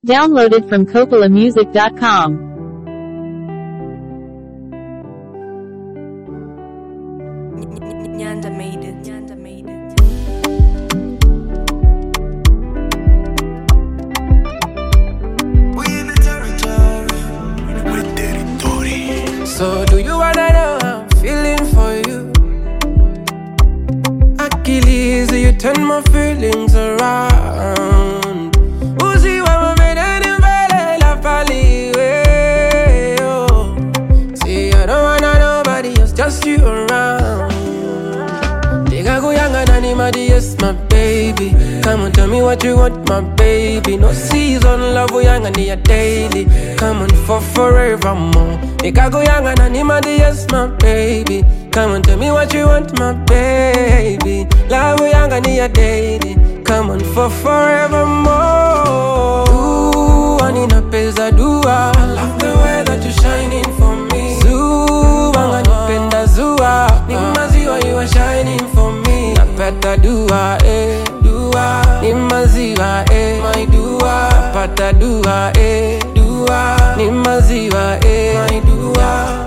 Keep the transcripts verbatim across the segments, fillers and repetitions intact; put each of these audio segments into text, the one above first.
Downloaded from Coppola Music dot com. Nyanda made it. Nyanda made it. We in the territory. With territory. So do you wanna know how I'm feeling for you? Achilles, you turn my feelings around. Uzi wa made in vele la pali way. Oh, see I don't wanna nobody else, just you around. Diga kuyanga nani madi, yes my baby. Come on, tell me what you want, my baby. No season, love uyanga ni ya daily. Come on for forevermore. Diga kuyanga nani madi, yes my baby. Come on, tell me what you want, my baby. Love uyanga ni ya daily. Come on for forevermore. Ooh, anina pesa dua. I love the way that you're shining for me. Zoo, anga nipenda zua. Ni maziwa, you are shining for me. Napata dua, eh, dua. Ni maziwa, eh, my dua. Napata dua, eh, dua. Ni maziwa, eh, my dua.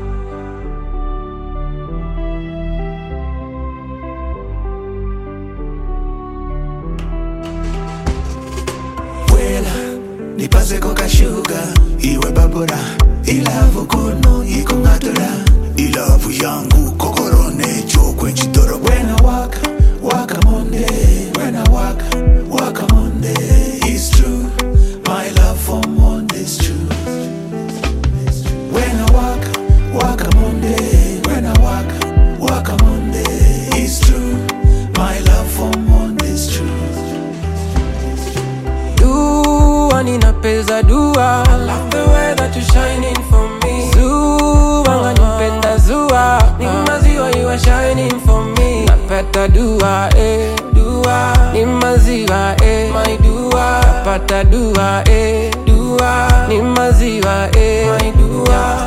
Nipase koka sugar, iwe babura. Ilavu kuno, iko ngatura. Ilavu yangu, kokorone, chokwe chitoro. When I walk, walk a Monday. When I walk, walk a Monday. It's true, my love for Monday is true. When I walk, walk a Monday. When I walk, walk a Monday. It's true, my love for Monday is true. Nina pesa dua. I love the way that you're shining for me. Zoo, anga nipenda zua. Ni maziwa, you are shining for me. Napata dua, eh, dua. Ni maziwa, eh, my dua. Napata dua, eh, dua. Ni maziwa, eh, my dua.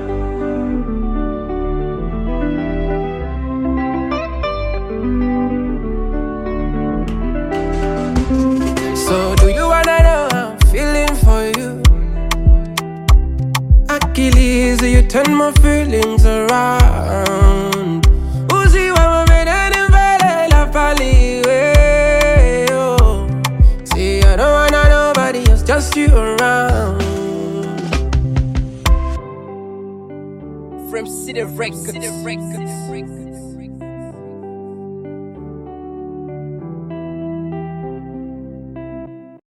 So do you wanna know how I'm feeling for you? Achilles, you turn my feelings around. Uzi wa made in vele la pali way. Oh, see I don't wanna nobody else, just you around. From City Records. City Records.